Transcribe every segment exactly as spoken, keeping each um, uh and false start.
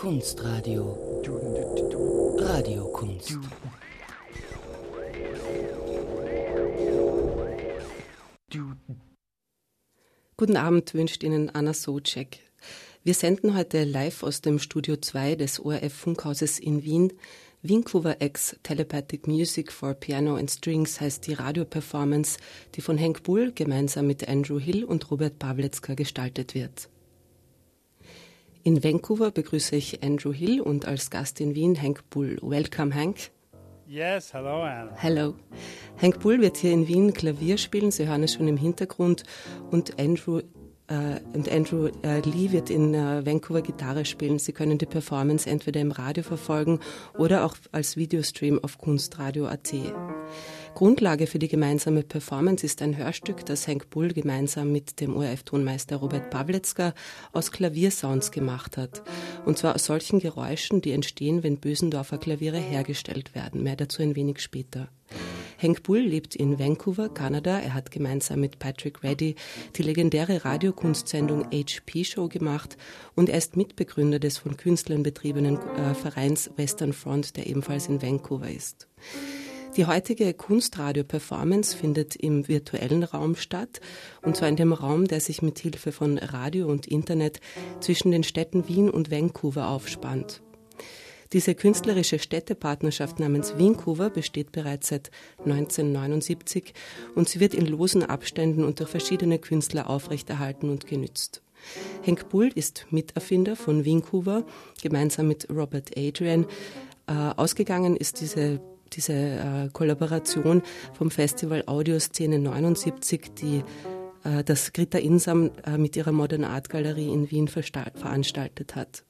Kunstradio. Radiokunst. Guten Abend wünscht Ihnen Anna Socek. Wir senden heute live aus dem Studio zwei des O R F-Funkhauses in Wien. Vancouver X Telepathic Music for Piano and Strings heißt die Radioperformance, die von Henk Bull gemeinsam mit Andrew Hill und Robert Pawlecka gestaltet wird. In Vancouver begrüße ich Andrew Hill und als Gast in Wien Henk Bull. Welcome, Henk. Yes, hello, Anna. Hello. Henk Bull wird hier in Wien Klavier spielen, Sie hören es schon im Hintergrund, und Andrew Uh, und Andrew uh, Lee wird in uh, Vancouver Gitarre spielen. Sie können die Performance entweder im Radio verfolgen oder auch als Videostream auf kunstradio punkt at. Grundlage für die gemeinsame Performance ist ein Hörstück, das Henk Bull gemeinsam mit dem O R F-Tonmeister Robert Pawlecka aus Klaviersounds gemacht hat. Und zwar aus solchen Geräuschen, die entstehen, wenn Bösendorfer Klaviere hergestellt werden. Mehr dazu ein wenig später. Henk Bull lebt in Vancouver, Kanada. Er hat gemeinsam mit Patrick Reddy die legendäre Radiokunstsendung H P Show gemacht und er ist Mitbegründer des von Künstlern betriebenen äh, Vereins Western Front, der ebenfalls in Vancouver ist. Die heutige Kunstradio-Performance findet im virtuellen Raum statt, und zwar in dem Raum, der sich mit Hilfe von Radio und Internet zwischen den Städten Wien und Vancouver aufspannt. Diese künstlerische Städtepartnerschaft namens Vancouver besteht bereits seit neunzehnhundertneunundsiebzig und sie wird in losen Abständen und durch verschiedene Künstler aufrechterhalten und genützt. Henk Bull ist Miterfinder von Vancouver, gemeinsam mit Robert Adrian. Äh, ausgegangen ist diese, diese äh, Kollaboration vom Festival Audioszene neunundsiebzig, die äh, das Greta Insam äh, mit ihrer Modern Art Galerie in Wien versta- veranstaltet hat.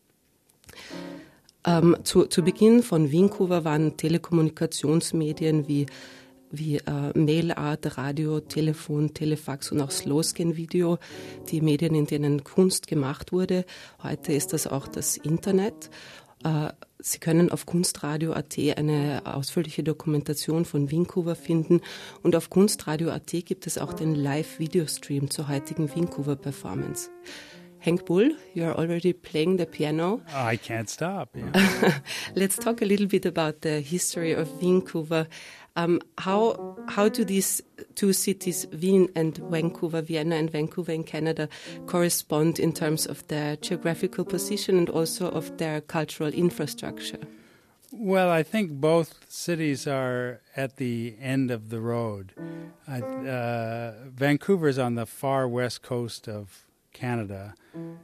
Ähm, zu, zu Beginn von Vancouver waren Telekommunikationsmedien wie, wie äh, Mailart, Radio, Telefon, Telefax und auch Slowscan-Video die Medien, in denen Kunst gemacht wurde. Heute ist das auch das Internet. Äh, Sie können auf kunstradio punkt at eine ausführliche Dokumentation von Vancouver finden und auf kunstradio punkt at gibt es auch den Live-Videostream zur heutigen Vancouver-Performance. Henk Bull, you're already playing the piano. Oh, I can't stop. Yeah. Let's talk a little bit about the history of Vancouver. Um, how how do these two cities, Wien and Vancouver, Vienna and Vancouver in Canada, correspond in terms of their geographical position and also of their cultural infrastructure? Well, I think both cities are at the end of the road. Uh, uh, Vancouver's on the far west coast of Canada,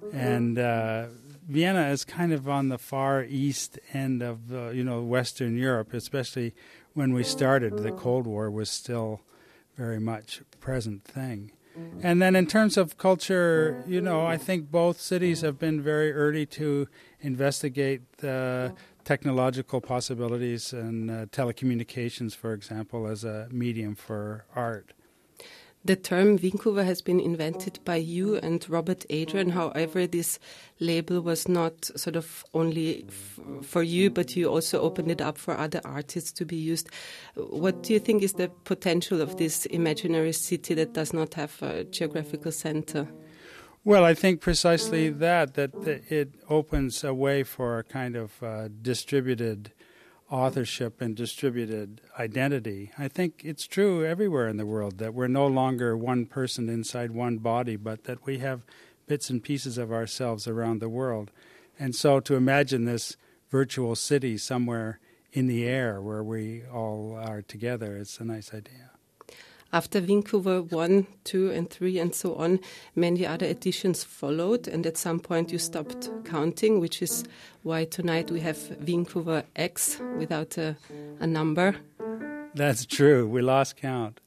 and uh, Vienna is kind of on the far east end of uh, you know Western Europe. Especially when we started, the Cold War was still very much a present thing. And then in terms of culture, you know, I think both cities have been very early to investigate the technological possibilities and uh, telecommunications, for example, as a medium for art. The term Vancouver has been invented by you and Robert Adrian. However, this label was not sort of only f- for you, but you also opened it up for other artists to be used. What do you think is the potential of this imaginary city that does not have a geographical center? Well, I think precisely that, that it opens a way for a kind of uh, distributed authorship and distributed identity. I think it's true everywhere in the world that we're no longer one person inside one body, but that we have bits and pieces of ourselves around the world. And so to imagine this virtual city somewhere in the air where we all are together, it's a nice idea. After Vancouver one, two, and three, and so on, many other editions followed, and at some point you stopped counting, which is why tonight we have Vancouver X without a, a number. That's true. We lost count.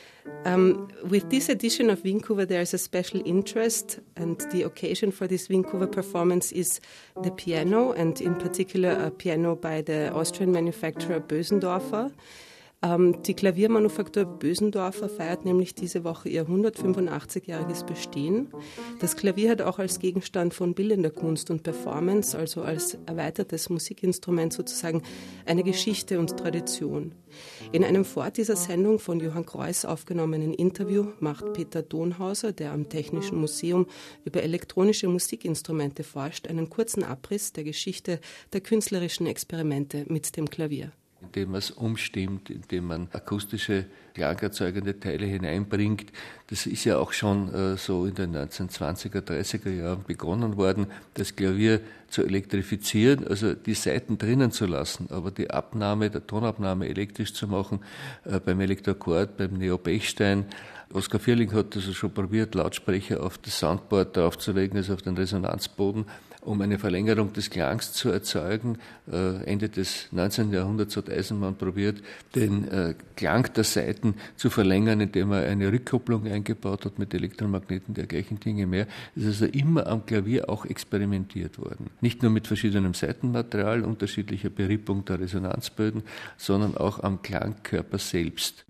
Um, with this edition of Vancouver, there is a special interest, and the occasion for this Vancouver performance is the piano, and in particular a piano by the Austrian manufacturer Bösendorfer. Ähm, die Klaviermanufaktur Bösendorfer feiert nämlich diese Woche ihr hundertfünfundachtzig-jähriges Bestehen. Das Klavier hat auch als Gegenstand von bildender Kunst und Performance, also als erweitertes Musikinstrument sozusagen, eine Geschichte und Tradition. In einem vor dieser Sendung von Johann Kreuss aufgenommenen Interview macht Peter Donhauser, der am Technischen Museum über elektronische Musikinstrumente forscht, einen kurzen Abriss der Geschichte der künstlerischen Experimente mit dem Klavier. Indem man es umstimmt, indem man akustische, klangerzeugende Teile hineinbringt. Das ist ja auch schon äh, so in den neunzehnhundertzwanziger, dreißiger Jahren begonnen worden, das Klavier zu elektrifizieren, also die Saiten drinnen zu lassen, aber die Abnahme, der Tonabnahme elektrisch zu machen, äh, beim Elektrochord, beim Neo-Bechstein. Oskar Vierling hat also schon probiert, Lautsprecher auf das Soundboard draufzulegen, also auf den Resonanzboden, um eine Verlängerung des Klangs zu erzeugen. Ende des neunzehnten Jahrhunderts hat Eisenmann probiert, den Klang der Saiten zu verlängern, indem er eine Rückkopplung eingebaut hat mit Elektromagneten, dergleichen Dinge mehr. Es ist also immer am Klavier auch experimentiert worden. Nicht nur mit verschiedenem Saitenmaterial, unterschiedlicher Berippung der Resonanzböden, sondern auch am Klangkörper selbst.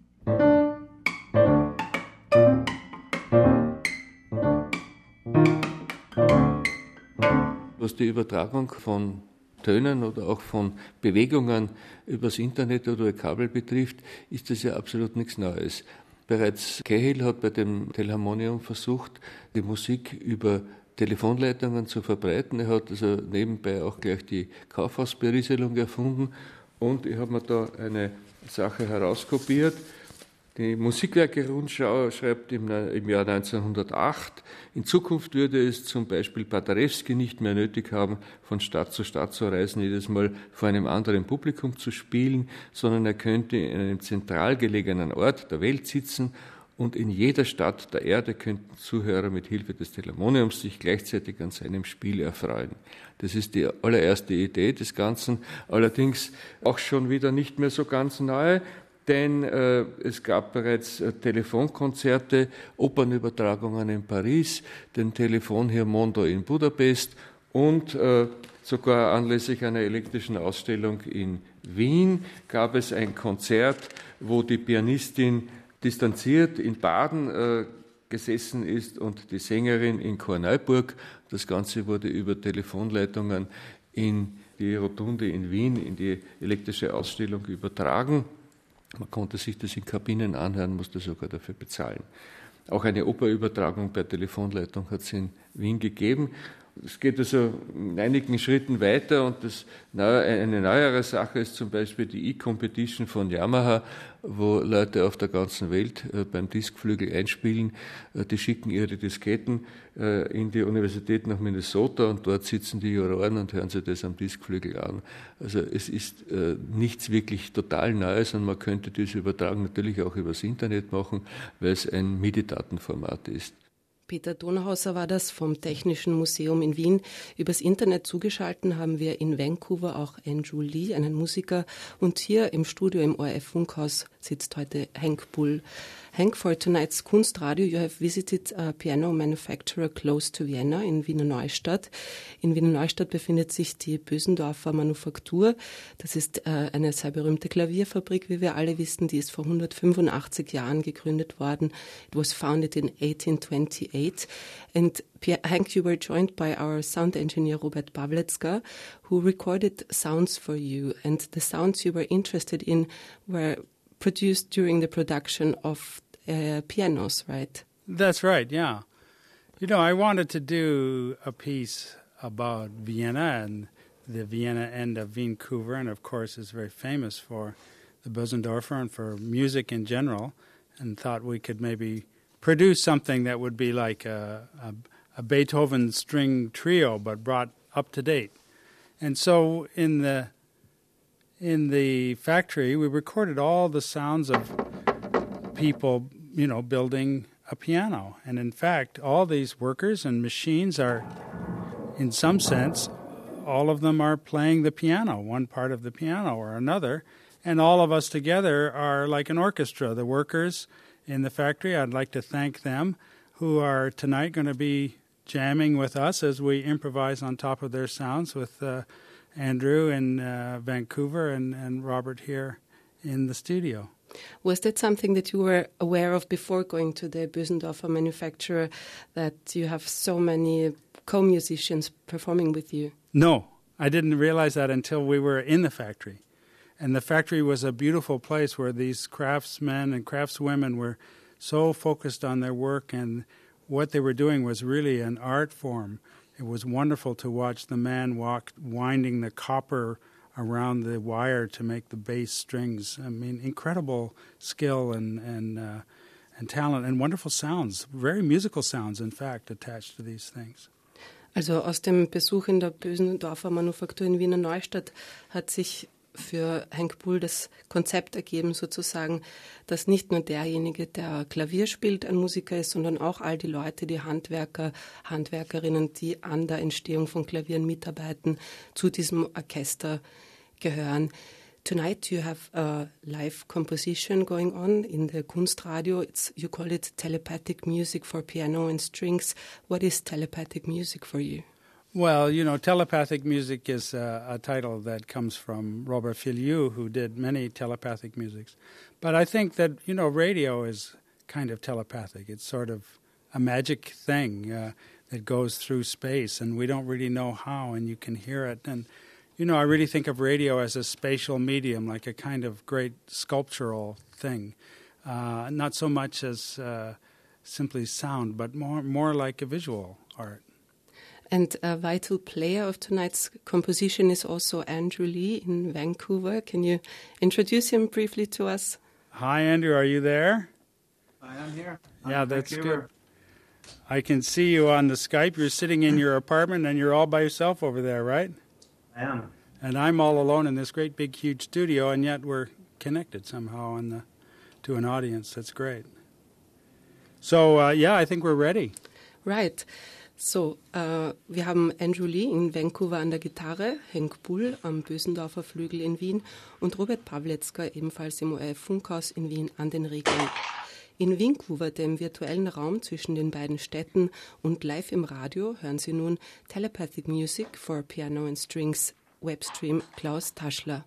Was die Übertragung von Tönen oder auch von Bewegungen übers Internet oder Kabel betrifft, ist das ja absolut nichts Neues. Bereits Cahill hat bei dem Telharmonium versucht, die Musik über Telefonleitungen zu verbreiten. Er hat also nebenbei auch gleich die Kaufhausberieselung erfunden und ich habe mir da eine Sache herauskopiert. Die Musikwerke-Rundschau schreibt im, im Jahr neunzehnhundertacht, in Zukunft würde es zum Beispiel Paderewski nicht mehr nötig haben, von Stadt zu Stadt zu reisen, jedes Mal vor einem anderen Publikum zu spielen, sondern er könnte in einem zentral gelegenen Ort der Welt sitzen und in jeder Stadt der Erde könnten Zuhörer mit Hilfe des Telharmoniums sich gleichzeitig an seinem Spiel erfreuen. Das ist die allererste Idee des Ganzen, allerdings auch schon wieder nicht mehr so ganz neu. Denn äh, es gab bereits äh, Telefonkonzerte, Opernübertragungen in Paris, den Telefonhir Mondo in Budapest und äh, sogar anlässlich einer elektrischen Ausstellung in Wien gab es ein Konzert, wo die Pianistin distanziert in Baden äh, gesessen ist und die Sängerin in Korneuburg. Das Ganze wurde über Telefonleitungen in die Rotunde in Wien, in die elektrische Ausstellung übertragen. Man konnte sich das in Kabinen anhören, musste sogar dafür bezahlen. Auch eine Operübertragung per Telefonleitung hat es in Wien gegeben. Es geht also in einigen Schritten weiter und das, eine neuere Sache ist zum Beispiel die E-Competition von Yamaha, wo Leute auf der ganzen Welt beim Diskflügel einspielen. Die schicken ihre Disketten in die Universität nach Minnesota und dort sitzen die Juroren und hören sich das am Diskflügel an. Also es ist nichts wirklich total Neues und man könnte diese Übertragung natürlich auch übers Internet machen, weil es ein MIDI-Datenformat ist. Peter Donhauser war das vom Technischen Museum in Wien. Übers Internet zugeschaltet haben wir in Vancouver auch Andrew Lee, einen Musiker. Und hier im Studio im O R F-Funkhaus sitzt heute Hank Bull. Hank, for tonight's Kunstradio, you have visited a piano manufacturer close to Vienna in Wiener Neustadt. In Wiener Neustadt befindet sich die Bösendorfer Manufaktur. Das ist äh, eine sehr berühmte Klavierfabrik, wie wir alle wissen. Die ist vor hundertfünfundachtzig Jahren gegründet worden. It was founded in eighteen twenty-eight. And Hank, you were joined by our sound engineer Robert Pawlecka, who recorded sounds for you. And the sounds you were interested in were produced during the production of uh, pianos, right? That's right, yeah. You know, I wanted to do a piece about Vienna and the Vienna end of Vancouver, and of course is very famous for the Bösendorfer and for music in general, and thought we could maybe produce something that would be like a, a, a Beethoven string trio, but brought up to date. And so in the in the factory, we recorded all the sounds of people, you know, building a piano. And in fact, all these workers and machines are, in some sense, all of them are playing the piano, one part of the piano or another. And all of us together are like an orchestra. The workers in the factory, I'd like to thank them, who are tonight going to be jamming with us as we improvise on top of their sounds with uh, Andrew in uh, Vancouver and, and Robert here in the studio. Was that something that you were aware of before going to the Bösendorfer manufacturer, that you have so many co-musicians performing with you? No, I didn't realize that until we were in the factory. And the factory was a beautiful place where these craftsmen and craftswomen were so focused on their work, and what they were doing was really an art form. It was wonderful to watch the man walk, winding the copper around the wire to make the bass strings. I mean, incredible skill and and uh, and talent and wonderful sounds, very musical sounds, in fact, attached to these things. Also aus dem Besuch in der Bösendorfer Manufaktur in Wiener Neustadt hat sich für Henk Bull das Konzept ergeben, sozusagen, dass nicht nur derjenige, der Klavier spielt, ein Musiker ist, sondern auch all die Leute, die Handwerker, Handwerkerinnen, die an der Entstehung von Klavieren mitarbeiten, zu diesem Orchester gehören. Tonight you have a live composition going on in the Kunstradio. It's, you call it telepathic music for piano and strings. What is telepathic music for you? Well, you know, telepathic music is uh, a title that comes from Robert Filiu, who did many telepathic musics. But I think that, you know, radio is kind of telepathic. It's sort of a magic thing uh, that goes through space, and we don't really know how, and you can hear it. And, you know, I really think of radio as a spatial medium, like a kind of great sculptural thing, uh, not so much as uh, simply sound, but more, more like a visual art. And a vital player of tonight's composition is also Andrew Lee in Vancouver. Can you introduce him briefly to us? Hi, Andrew. Are you there? I am here. Yeah, I'm that's Vancouver. good. I can see you on the Skype. You're sitting in your apartment, and you're all by yourself over there, right? I am. And I'm all alone in this great, big, huge studio, and yet we're connected somehow on the, to an audience. That's great. So, uh, yeah, I think we're ready. Right. So, äh, wir haben Andrew Lee in Vancouver an der Gitarre, Henk Bull am Bösendorfer Flügel in Wien und Robert Pawletzka ebenfalls im O R F Funkhaus in Wien an den Regeln. In Vancouver, dem virtuellen Raum zwischen den beiden Städten, und live im Radio hören Sie nun Telepathic Music for Piano and Strings, Webstream Klaus Taschler.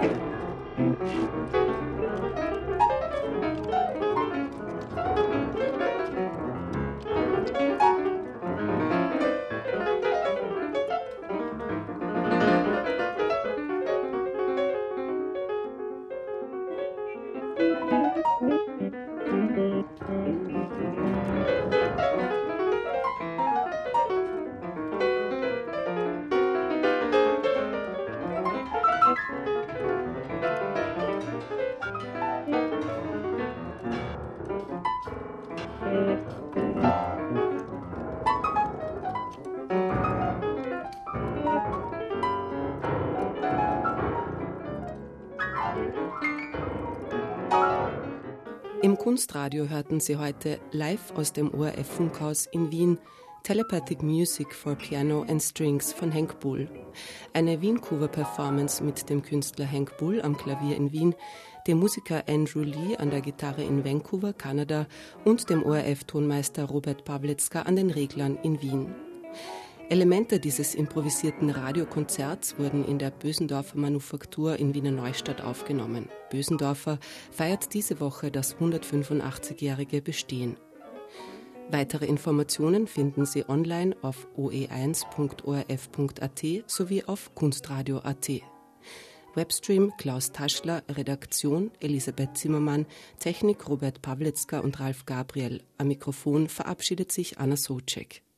Im Kunstradio hörten Sie heute live aus dem O R F-Funkhaus in Wien Telepathic Music for Piano and Strings von Henk Bull. Eine Vancouver-Performance mit dem Künstler Henk Bull am Klavier in Wien, dem Musiker Andrew Lee an der Gitarre in Vancouver, Kanada und dem O R F-Tonmeister Robert Pawlitzka an den Reglern in Wien. Elemente dieses improvisierten Radiokonzerts wurden in der Bösendorfer Manufaktur in Wiener Neustadt aufgenommen. Bösendorfer feiert diese Woche das hundertfünfundachtzigjährige Bestehen. Weitere Informationen finden Sie online auf o e eins punkt o r f punkt a t sowie auf kunstradio punkt a t. Webstream Klaus Taschler, Redaktion Elisabeth Zimmermann, Technik Robert Pawlitzka und Ralf Gabriel. Am Mikrofon verabschiedet sich Anna Socek.